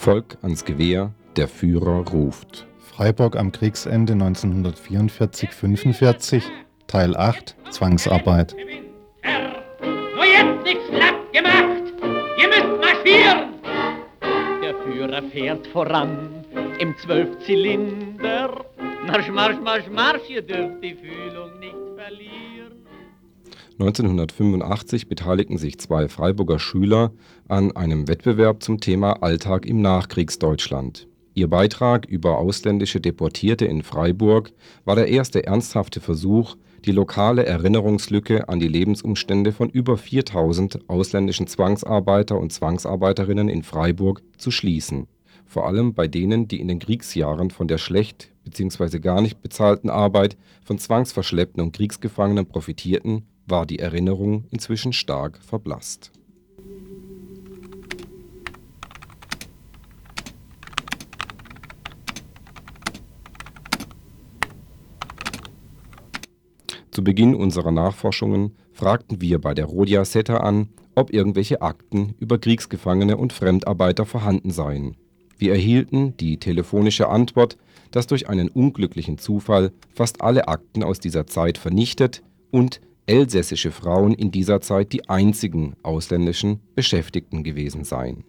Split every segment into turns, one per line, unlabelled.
Volk ans Gewehr, der Führer ruft.
Freiburg am Kriegsende 1944-45, Teil 8, Zwangsarbeit.
Nur jetzt nichts schlapp gemacht, ihr müsst marschieren! Der Führer fährt voran im 12-Zylinder. Marsch, Marsch, Marsch, Marsch, ihr dürft die Fühlung nicht verlieren.
1985 beteiligten sich 2 Freiburger Schüler an einem Wettbewerb zum Thema Alltag im Nachkriegsdeutschland. Ihr Beitrag über ausländische Deportierte in Freiburg war der erste ernsthafte Versuch, die lokale Erinnerungslücke an die Lebensumstände von über 4000 ausländischen Zwangsarbeiter und Zwangsarbeiterinnen in Freiburg zu schließen. Vor allem bei denen, die in den Kriegsjahren von der schlecht bzw. gar nicht bezahlten Arbeit von Zwangsverschleppten und Kriegsgefangenen profitierten, war die Erinnerung inzwischen stark verblasst. Zu Beginn unserer Nachforschungen fragten wir bei der Rodia Seta an, ob irgendwelche Akten über Kriegsgefangene und Fremdarbeiter vorhanden seien. Wir erhielten die telefonische Antwort, dass durch einen unglücklichen Zufall fast alle Akten aus dieser Zeit vernichtet und elsässische Frauen in dieser Zeit die einzigen ausländischen Beschäftigten gewesen seien.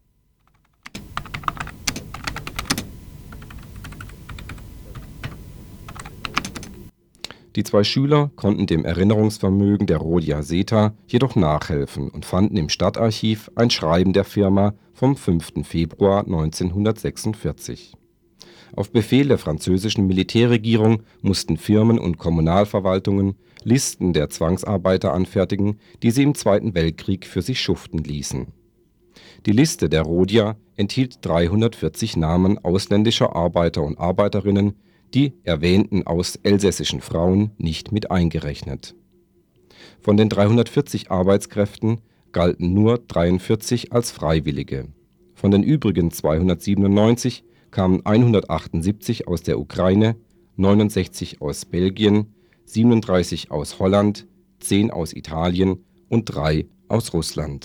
Die 2 Schüler konnten dem Erinnerungsvermögen der Rodia Seta jedoch nachhelfen und fanden im Stadtarchiv ein Schreiben der Firma vom 5. Februar 1946. Auf Befehl der französischen Militärregierung mussten Firmen und Kommunalverwaltungen Listen der Zwangsarbeiter anfertigen, die sie im Zweiten Weltkrieg für sich schuften ließen. Die Liste der Rodia enthielt 340 Namen ausländischer Arbeiter und Arbeiterinnen, die erwähnten elsässischen Frauen nicht mit eingerechnet. Von den 340 Arbeitskräften galten nur 43 als Freiwillige. Von den übrigen 297 kamen 178 aus der Ukraine, 69 aus Belgien, 37 aus Holland, 10 aus Italien und 3 aus Russland.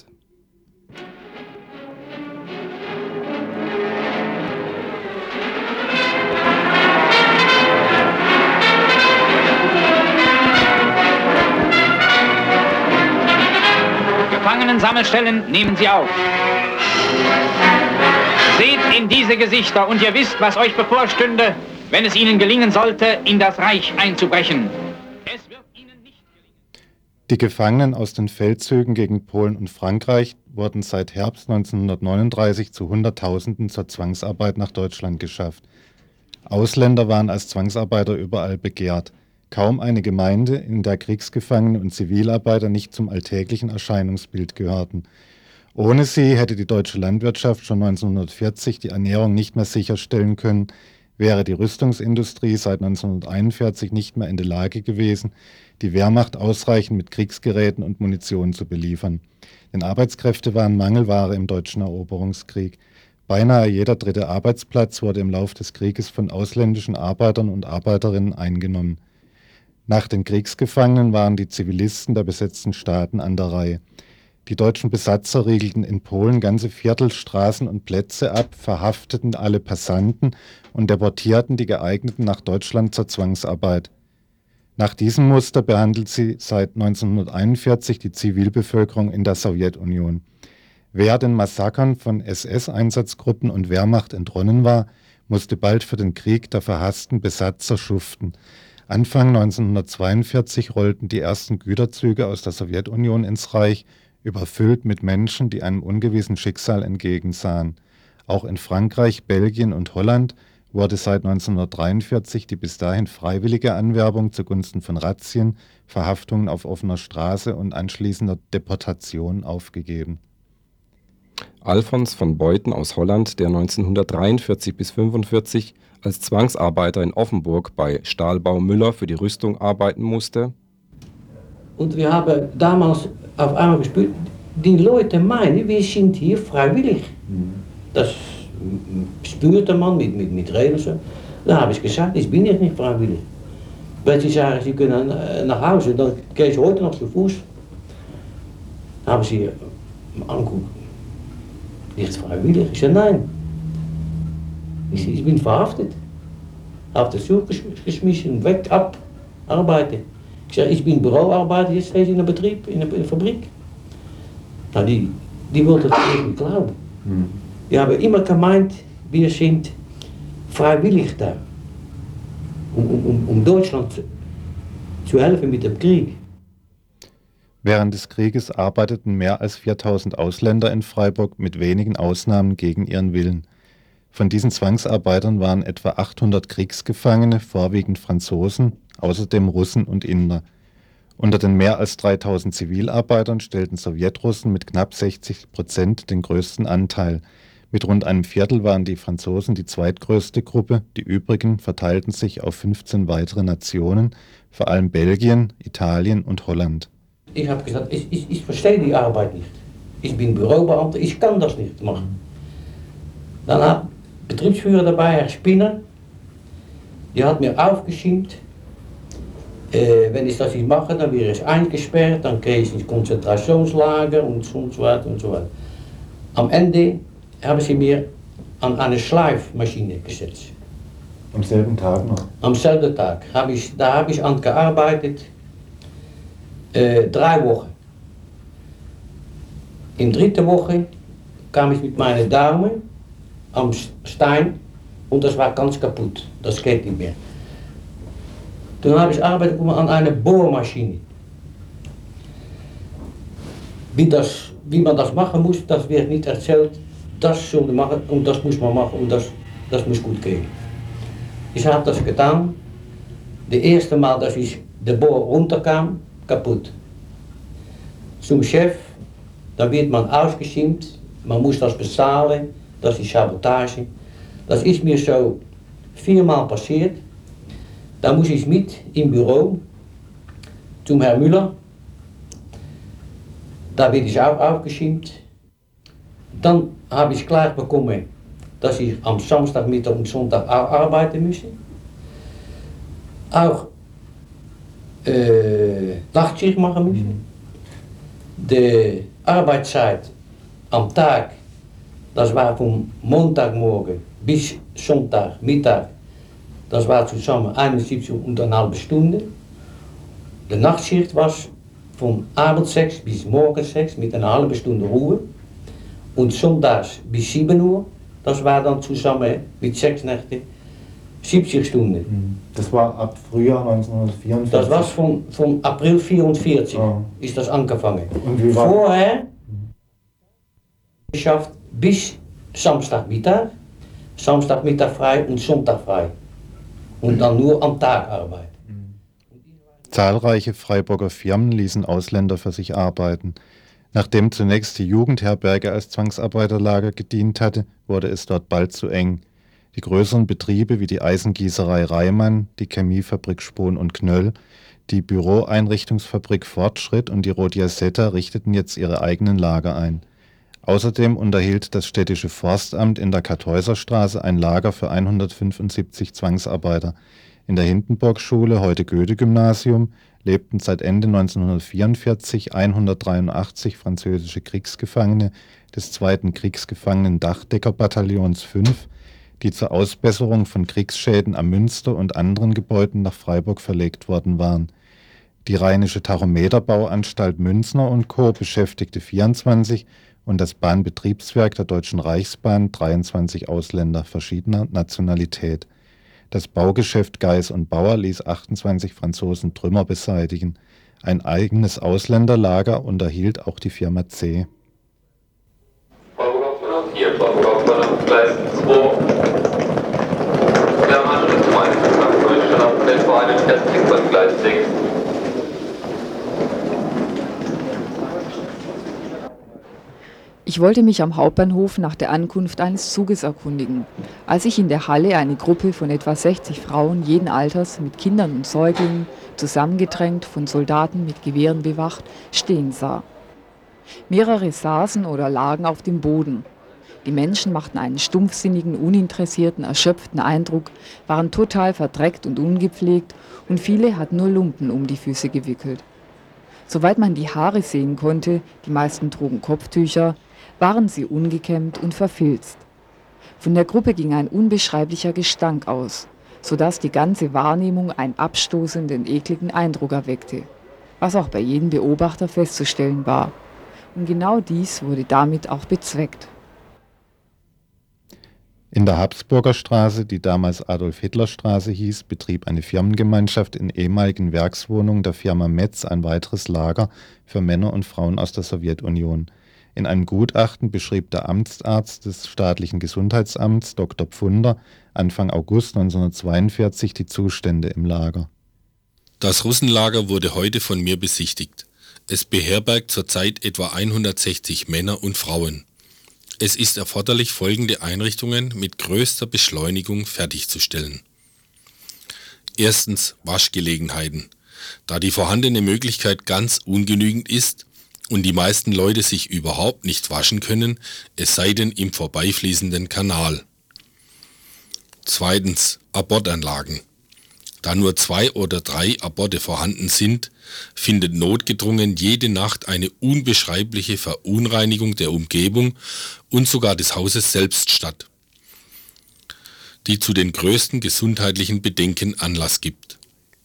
Gefangenensammelstellen nehmen Sie auf. Seht in diese Gesichter und ihr wisst, was euch bevorstünde, wenn es ihnen gelingen sollte, in das Reich einzubrechen. Es wird ihnen nicht gelingen.
Die Gefangenen aus den Feldzügen gegen Polen und Frankreich wurden seit Herbst 1939 zu Hunderttausenden zur Zwangsarbeit nach Deutschland geschafft. Ausländer waren als Zwangsarbeiter überall begehrt. Kaum eine Gemeinde, in der Kriegsgefangene und Zivilarbeiter nicht zum alltäglichen Erscheinungsbild gehörten. Ohne sie hätte die deutsche Landwirtschaft schon 1940 die Ernährung nicht mehr sicherstellen können, wäre die Rüstungsindustrie seit 1941 nicht mehr in der Lage gewesen, die Wehrmacht ausreichend mit Kriegsgeräten und Munition zu beliefern. Denn Arbeitskräfte waren Mangelware im deutschen Eroberungskrieg. Beinahe jeder 3. Arbeitsplatz wurde im Lauf des Krieges von ausländischen Arbeitern und Arbeiterinnen eingenommen. Nach den Kriegsgefangenen waren die Zivilisten der besetzten Staaten an der Reihe. Die deutschen Besatzer riegelten in Polen ganze Viertel, Straßen und Plätze ab, verhafteten alle Passanten und deportierten die Geeigneten nach Deutschland zur Zwangsarbeit. Nach diesem Muster behandelt sie seit 1941 die Zivilbevölkerung in der Sowjetunion. Wer den Massakern von SS-Einsatzgruppen und Wehrmacht entronnen war, musste bald für den Krieg der verhassten Besatzer schuften. Anfang 1942 rollten die ersten Güterzüge aus der Sowjetunion ins Reich, überfüllt mit Menschen, die einem ungewissen Schicksal entgegensahen. Auch in Frankreich, Belgien und Holland wurde seit 1943 die bis dahin freiwillige Anwerbung zugunsten von Razzien, Verhaftungen auf offener Straße und anschließender Deportation aufgegeben.
Alfons von Beuthen aus Holland, der 1943 bis 1945 als Zwangsarbeiter in Offenburg bei Stahlbau Müller für die Rüstung arbeiten musste.
Und wir haben damals auf einmal gespürt, die Leute meinen, wir sind hier freiwillig. Das spürte man mit Reden. So. Dann habe ich gesagt, ich bin hier nicht freiwillig. Wenn sie sagen, sie können nach Hause, dann gehe ich heute noch zu Fuß. Dann haben sie angeguckt. Nicht freiwillig? Ich zei, nein. Ich bin verhaftet. Auf das Tuch geschmissen, weg, ab, arbeiten. Ich sage, ich bin Büroarbeiter, jetzt stehe ich in einem Betrieb, in einer Fabrik. Na, die wollten das nicht glauben. Die haben immer gemeint, wir sind freiwillig da, um Deutschland zu helfen mit dem Krieg.
Während des Krieges arbeiteten mehr als 4000 Ausländer in Freiburg mit wenigen Ausnahmen gegen ihren Willen. Von diesen Zwangsarbeitern waren etwa 800 Kriegsgefangene, vorwiegend Franzosen, außerdem Russen und Inder. Unter den mehr als 3000 Zivilarbeitern stellten Sowjetrussen mit knapp 60% den größten Anteil. Mit rund einem Viertel waren die Franzosen die zweitgrößte Gruppe, die übrigen verteilten sich auf 15 weitere Nationen, vor allem Belgien, Italien und Holland.
Ich habe gesagt, ich verstehe die Arbeit nicht. Ich bin Bürobeamter, ich kann das nicht machen. Dann hat der Betriebsführer dabei, Herr Spinner, die hat mir aufgeschrieben, wenn ich das nicht mache, dann wäre ich eingesperrt, dann gehe ich ins Konzentrationslager und so weiter und so weiter. Am Ende haben sie mir an eine Schleifmaschine gesetzt.
Am selben Tag noch? Am
selben Tag. Da habe ich an gearbeitet, 3 Wochen. In der 3. Woche kam ich mit meinen Daumen am Stein und das war ganz kaputt. Das geht nicht mehr. Dann habe ich gearbeitet an einer Bohrmaschine. Wie man das machen muss, das wird nicht erzählt. Das soll man machen und das muss man machen und das muss gut gehen. Ich habe das getan. Das erste Mal, dass ich de Bohr runterkam, kaputt. Zum Chef, da wird man ausgeschimpft, man muss das bezahlen, das ist Sabotage. Das ist mir so 4 Mal passiert. Da muss ich mit im Büro zum Herrn Müller. Da wird ich auch aufgeschimpft. Dann habe ich klar bekommen, dass ich am Samstagmittag und Sonntag auch arbeiten müsste. Auch Nachtschicht machen müsste. Die Arbeitszeit am Tag, das war von Montagmorgen bis Sonntagmittag, das war zusammen 71,5 Stunden. Die Nachtschicht was von Abend 6 bis morgen 6 mit einer halben Stunde Ruhe. Und sonntags bis 7 Uhr, das war dann zusammen mit 6 Nächte 70 Stunden. Das war ab Frühjahr 1944? Das war von April 1944 ist das angefangen. Und wie war vorher geschafft bis Samstagmittag frei und Sonntag frei. Und dann nur am Tag arbeiten.
Zahlreiche Freiburger Firmen ließen Ausländer für sich arbeiten. Nachdem zunächst die Jugendherberge als Zwangsarbeiterlager gedient hatte, wurde es dort bald zu eng. Die größeren Betriebe wie die Eisengießerei Reimann, die Chemiefabrik Spohn und Knöll, die Büroeinrichtungsfabrik Fortschritt und die Rodiasetta richteten jetzt ihre eigenen Lager ein. Außerdem unterhielt das städtische Forstamt in der Kartäuserstraße ein Lager für 175 Zwangsarbeiter. In der Hindenburg-Schule, heute Goethe-Gymnasium, lebten seit Ende 1944 183 französische Kriegsgefangene des 2. Kriegsgefangenen-Dachdeckerbataillons 5, die zur Ausbesserung von Kriegsschäden am Münster und anderen Gebäuden nach Freiburg verlegt worden waren. Die Rheinische Tachometerbauanstalt Münzner und Co. beschäftigte 24 und das Bahnbetriebswerk der Deutschen Reichsbahn 23 Ausländer verschiedener Nationalität. Das Baugeschäft Geis und Bauer ließ 28 Franzosen Trümmer beseitigen. Ein eigenes Ausländerlager unterhielt auch die Firma C.
Bahnhof 4, Bahnhof Gleis 2. Der Anschluss nach Deutschland fällt vor einem Testing von Gleis 6.
Ich wollte mich am Hauptbahnhof nach der Ankunft eines Zuges erkundigen, als ich in der Halle eine Gruppe von etwa 60 Frauen jeden Alters mit Kindern und Säuglingen, zusammengedrängt, von Soldaten mit Gewehren bewacht, stehen sah. Mehrere saßen oder lagen auf dem Boden. Die Menschen machten einen stumpfsinnigen, uninteressierten, erschöpften Eindruck, waren total verdreckt und ungepflegt und viele hatten nur Lumpen um die Füße gewickelt. Soweit man die Haare sehen konnte, die meisten trugen Kopftücher, waren sie ungekämmt und verfilzt. Von der Gruppe ging ein unbeschreiblicher Gestank aus, sodass die ganze Wahrnehmung einen abstoßenden, ekligen Eindruck erweckte, was auch bei jedem Beobachter festzustellen war. Und genau dies wurde damit auch bezweckt.
In der Habsburger Straße, die damals Adolf-Hitler-Straße hieß, betrieb eine Firmengemeinschaft in ehemaligen Werkswohnungen der Firma Metz ein weiteres Lager für Männer und Frauen aus der Sowjetunion. In einem Gutachten beschrieb der Amtsarzt des staatlichen Gesundheitsamts, Dr. Pfunder, Anfang August 1942 die Zustände im Lager.
Das Russenlager wurde heute von mir besichtigt. Es beherbergt zurzeit etwa 160 Männer und Frauen. Es ist erforderlich, folgende Einrichtungen mit größter Beschleunigung fertigzustellen. Erstens Waschgelegenheiten. Da die vorhandene Möglichkeit ganz ungenügend ist und die meisten Leute sich überhaupt nicht waschen können, es sei denn im vorbeifließenden Kanal. Zweitens Abortanlagen. Da nur 2 oder 3 Aborte vorhanden sind, findet notgedrungen jede Nacht eine unbeschreibliche Verunreinigung der Umgebung und sogar des Hauses selbst statt, die zu den größten gesundheitlichen Bedenken Anlass gibt.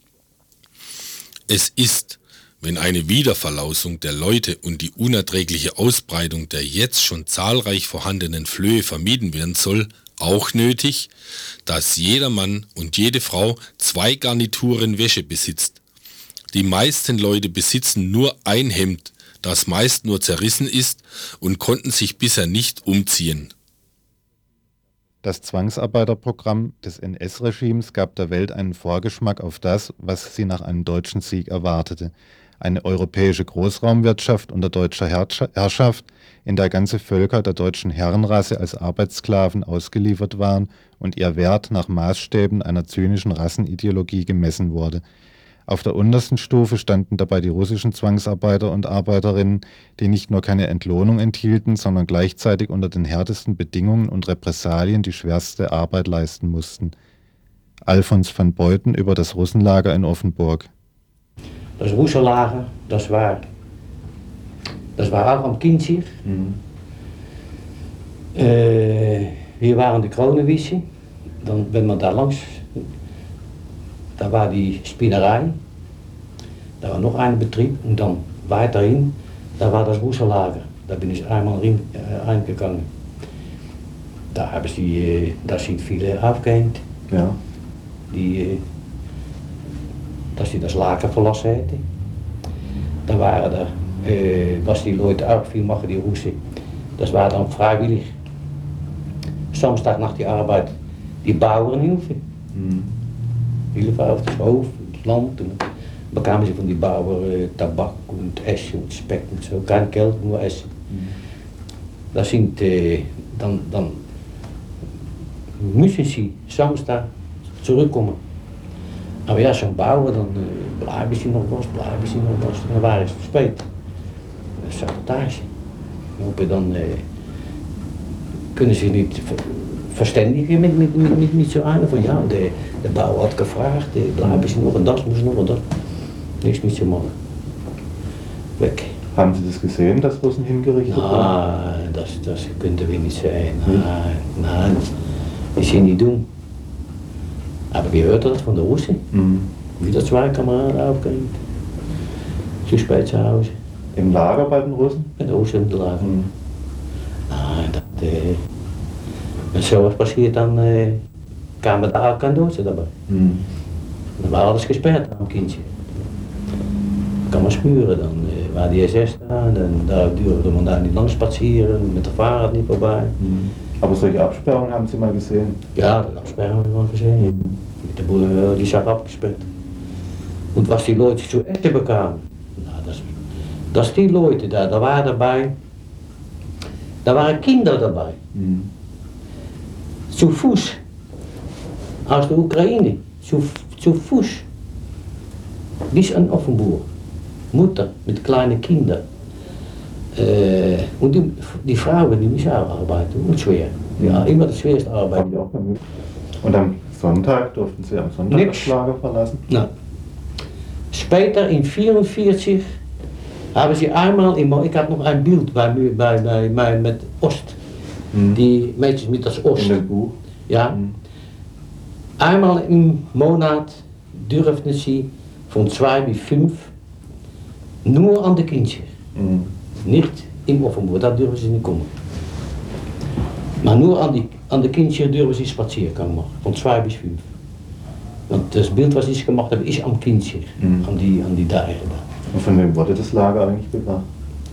Es ist, wenn eine Wiederverlausung der Leute und die unerträgliche Ausbreitung der jetzt schon zahlreich vorhandenen Flöhe vermieden werden soll, auch nötig, dass jeder Mann und jede Frau 2 Garnituren Wäsche besitzt. Die meisten Leute besitzen nur ein Hemd, das meist nur zerrissen ist und konnten sich bisher nicht umziehen.
Das Zwangsarbeiterprogramm des NS-Regimes gab der Welt einen Vorgeschmack auf das, was sie nach einem deutschen Sieg erwartete. Eine europäische Großraumwirtschaft unter deutscher Herrschaft, in der ganze Völker der deutschen Herrenrasse als Arbeitssklaven ausgeliefert waren und ihr Wert nach Maßstäben einer zynischen Rassenideologie gemessen wurde. Auf der untersten Stufe standen dabei die russischen Zwangsarbeiter und Arbeiterinnen, die nicht nur keine Entlohnung enthielten, sondern gleichzeitig unter den härtesten Bedingungen und Repressalien die schwerste Arbeit leisten mussten. Alfons van Beuten über das Russenlager in Offenburg.
Das Russenlager, das war auch am Kinzig. Hier waren die Kronenwisse. Dann, wenn man da langs, da war die Spinnerei, da war noch ein Betrieb und dann weiterhin, da war das Russenlager. Da bin ich einmal reingegangen. Da sind viele aufgehängt.
Ja.
Dass sie das Lager verlassen hätten. Da waren er, was die Leute auch viel machen, die Russen, das war dann freiwillig. Samstag nach der Arbeit die Bauernhilfe. Hilfe auf das Hof, das Land. Und dann bekamen sie von die Bauern Tabak und Essen und Speck und so. Kein Geld, nur Essen. Da sind, dann müssen sie Samstag zurückkommen. Aber ja, zo'n Bauer, dann bleiben sie noch was. Dan waren ze spät. Sabotage. Dan kunnen ze niet verständigen met zo einer van ja, de Bauer hat gefragt, bleiben sie noch und das muss noch und das. Nichts mit zu machen. Weg.
Haben Sie das gesehen, dass Russen hingerichtet wurden?
Nein, das könnten wir nicht sehen. Nein, die sind nicht dumm. Aber wir hörten das von den Russen. Wieder 2 Kameraden aufgehängt. Zu spät zu Hause.
Im Lager bei den Russen?
Bei den Russen im Lager. Nein, wenn sowas passiert, dann kamen da auch keine Deutschen dabei. Dann war alles gesperrt am Kindje. Kann man spüren, dann war die SS da, dann da durfte man da nicht lang spazieren, mit dem Fahrrad nicht vorbei.
Aber solche Absperrungen haben Sie mal gesehen?
Ja, die Absperrung habe ich mal gesehen. Mit der Bulle, die Sache abgesperrt. Und was die Leute zu essen bekamen, dass die Leute da waren dabei, da waren Kinder dabei. Zu Fuß. Aus der Ukraine. Zu Fuß. Bis an Offenburg. Mutter mit kleinen Kindern. Und die Frauen, die müssen auch arbeiten. Und schwer. Ja, immer das schwerste Arbeit.
Und am Sonntag durften Sie am Sonntag das Lager verlassen?
Nein. Später in 1944 haben sie einmal, ich habe noch ein Bild bei mir mit Ost. Die Mädchen mit das Ost.
In dem Buch?
Ja. Einmal im Monat dürften sie von 2 bis 5 nur an de kindjes. Nicht im Offenburg, da dürfen sie nicht kommen. Maar nur an de kindjes dürfen sie Spaziergang machen, von 2 bis 5. Und das Bild, was ich gemacht habe, ist am Kindje, an die Deiche da.
Und von wem wurde das Lager eigentlich bewacht?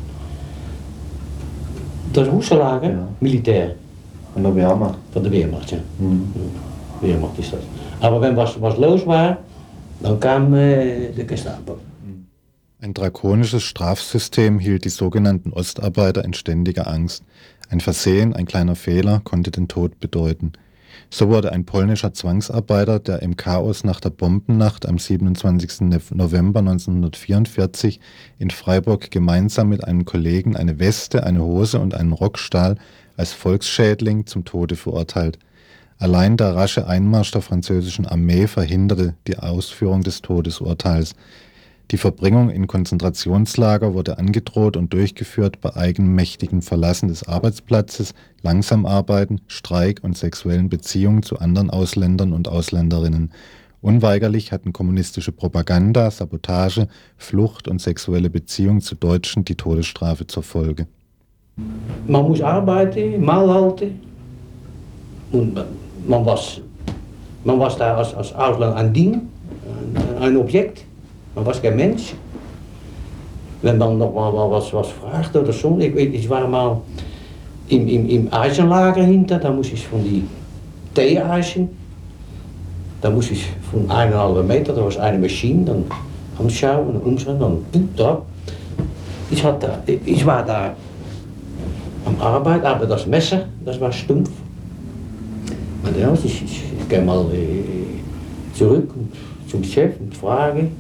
Das Russenlager,
Ja.
Militär.
Von der Wehrmacht?
Von der Wehrmacht, ja. Wehrmacht ist das. Aber wenn was los war, dann kam de Gestapo.
Ein drakonisches Strafsystem hielt die sogenannten Ostarbeiter in ständiger Angst. Ein Versehen, ein kleiner Fehler konnte den Tod bedeuten. So wurde ein polnischer Zwangsarbeiter, der im Chaos nach der Bombennacht am 27. November 1944 in Freiburg gemeinsam mit einem Kollegen eine Weste, eine Hose und einen Rock stahl, als Volksschädling zum Tode verurteilt. Allein der rasche Einmarsch der französischen Armee verhinderte die Ausführung des Todesurteils. Die Verbringung in Konzentrationslager wurde angedroht und durchgeführt bei eigenmächtigem Verlassen des Arbeitsplatzes, Langsamarbeiten, Streik und sexuellen Beziehungen zu anderen Ausländern und Ausländerinnen. Unweigerlich hatten kommunistische Propaganda, Sabotage, Flucht und sexuelle Beziehungen zu Deutschen die Todesstrafe zur Folge.
Man muss arbeiten, Maul halten. Und man was da als Ausländer ein Ding, ein Objekt. Man was kein Mensch. Wenn man noch mal was fragt oder so. Ich war mal im Eisenlager hinter, da muss ich von die Tee-Eisen, da muss ich von 1,5 Meter, da war eine Maschine, dann anschauen und umschauen, dann da. Ich war da am Arbeit, aber das Messer, das war stumpf. Und ja, ich gehe mal zurück zum Chef und frage.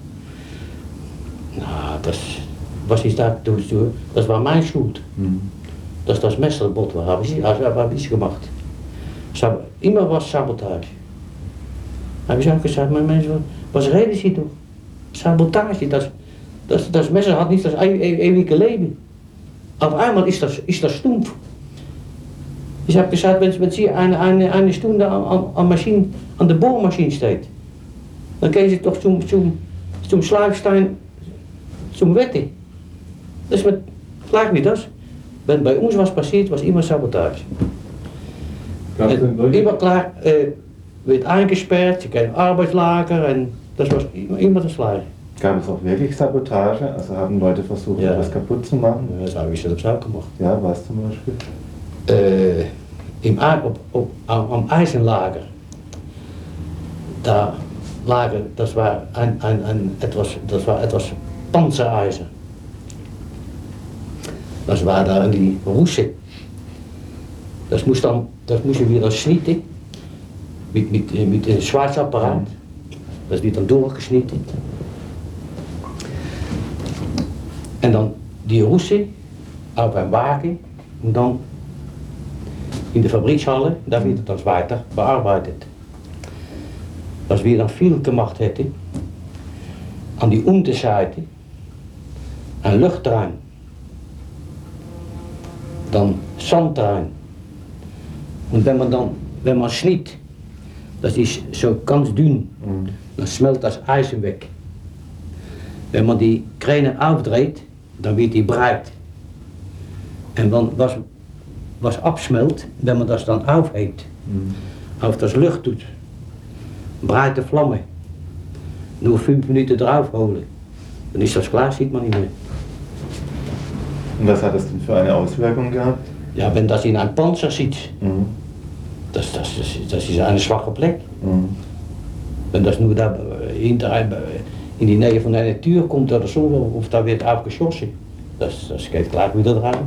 Na, was ist da zu tun? Das war meine Schuld. Dass das Messer bot war, habe ich gemacht. Immer was Sabotage. Habe ich auch gesagt, mein Mensch, was reden Sie doch? Sabotage, das Messer hat nicht das ewige Leben. Auf einmal ist das stumpf. Ich habe gesagt, wenn Sie eine Stunde an der Bohrmaschine steht, dann gehen Sie doch zum Schleifstein, zum Wetten. Das lag nicht das. Wenn bei uns was passiert, was immer Sabotage. Immer klar, wird eingesperrt, sie gehen Arbeitslager und das war immer das Gleiche.
Gab es auch wirklich Sabotage? Also haben Leute versucht, etwas kaputt zu machen?
Ja, das habe ich selbst auch gemacht.
Ja, was zum Beispiel?
Am Eisenlager, da lagen, das war etwas Panzereisen. Das war da in die Russe. Das muss je wieder snitten mit einem Schwarzapparat. Das wird dann durchgeschnitten. Und dann die Russe auf einem Wagen und dann in der Fabrikshalle, da wird das weiter bearbeitet. Was wir dann viel gemacht hätten, an die Unterseite ein Lucht rein, dann Sand rein. Und wenn man schnitt, das ist so ganz dünn, dann smelt das Eisen weg. Wenn man die Kräne aufdreht, dann wird die breit. Und dann was absmelt, wenn man das dann aufhebt, auf das Lucht tut, breite Flamme, nur 5 Minuten draufholen, dann ist das klar, sieht man nicht mehr.
Und was hat das denn für eine Auswirkung gehabt?
Ja, wenn das in einem Panzer sitzt, das ist eine schwache Plek. Wenn das nur da in die Nähe von einer Tür kommt oder so, of da wird aufgeschossen, das geht gleich wieder rein.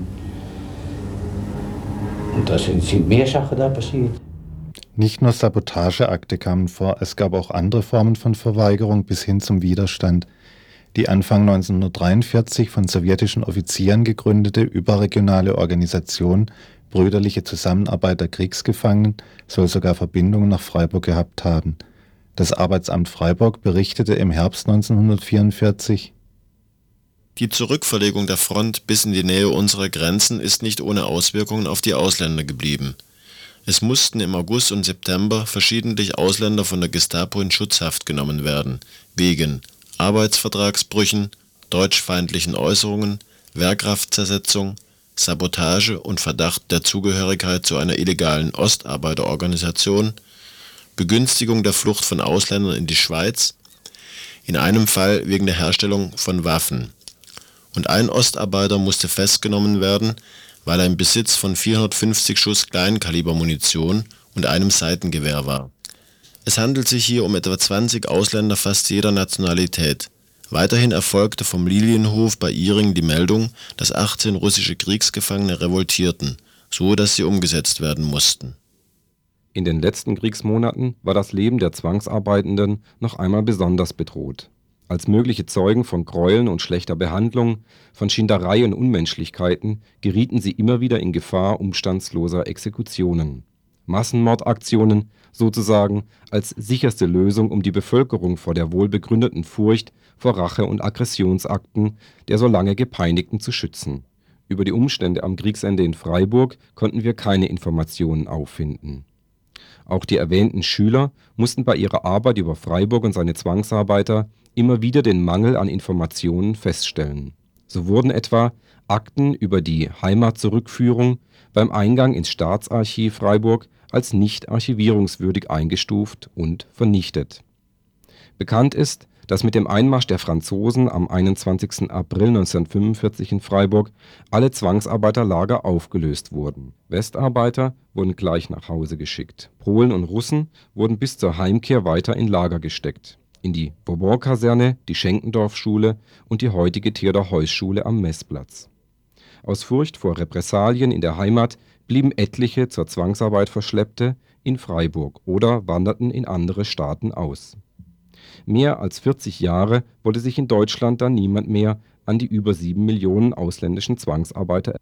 Und da sind mehr Sachen da passiert.
Nicht nur Sabotageakte kamen vor, es gab auch andere Formen von Verweigerung bis hin zum Widerstand. Die Anfang 1943 von sowjetischen Offizieren gegründete überregionale Organisation Brüderliche Zusammenarbeit der Kriegsgefangenen soll sogar Verbindungen nach Freiburg gehabt haben. Das Arbeitsamt Freiburg berichtete im Herbst 1944:
Die Zurückverlegung der Front bis in die Nähe unserer Grenzen ist nicht ohne Auswirkungen auf die Ausländer geblieben. Es mussten im August und September verschiedentlich Ausländer von der Gestapo in Schutzhaft genommen werden, wegen Arbeitsvertragsbrüchen, deutschfeindlichen Äußerungen, Wehrkraftzersetzung, Sabotage und Verdacht der Zugehörigkeit zu einer illegalen Ostarbeiterorganisation, Begünstigung der Flucht von Ausländern in die Schweiz, in einem Fall wegen der Herstellung von Waffen. Und ein Ostarbeiter musste festgenommen werden, weil er im Besitz von 450 Schuss Kleinkalibermunition und einem Seitengewehr war. Es handelt sich hier um etwa 20 Ausländer fast jeder Nationalität. Weiterhin erfolgte vom Lilienhof bei Ihringen die Meldung, dass 18 russische Kriegsgefangene revoltierten, so dass sie umgesetzt werden mussten.
In den letzten Kriegsmonaten war das Leben der Zwangsarbeitenden noch einmal besonders bedroht. Als mögliche Zeugen von Gräueln und schlechter Behandlung, von Schinderei und Unmenschlichkeiten gerieten sie immer wieder in Gefahr umstandsloser Exekutionen. Massenmordaktionen sozusagen als sicherste Lösung, um die Bevölkerung vor der wohlbegründeten Furcht vor Rache- und Aggressionsakten der so lange Gepeinigten zu schützen. Über die Umstände am Kriegsende in Freiburg konnten wir keine Informationen auffinden. Auch die erwähnten Schüler mussten bei ihrer Arbeit über Freiburg und seine Zwangsarbeiter immer wieder den Mangel an Informationen feststellen. So wurden etwa Akten über die Heimatzurückführung beim Eingang ins Staatsarchiv Freiburg als nicht archivierungswürdig eingestuft und vernichtet. Bekannt ist, dass mit dem Einmarsch der Franzosen am 21. April 1945 in Freiburg alle Zwangsarbeiterlager aufgelöst wurden. Westarbeiter wurden gleich nach Hause geschickt. Polen und Russen wurden bis zur Heimkehr weiter in Lager gesteckt. In die Bourbon-Kaserne, die Schenkendorf-Schule und die heutige Theodor-Heuss-Schule am Meßplatz. Aus Furcht vor Repressalien in der Heimat blieben etliche zur Zwangsarbeit Verschleppte in Freiburg oder wanderten in andere Staaten aus. Mehr als 40 Jahre wollte sich in Deutschland dann niemand mehr an die über 7 Millionen ausländischen Zwangsarbeiter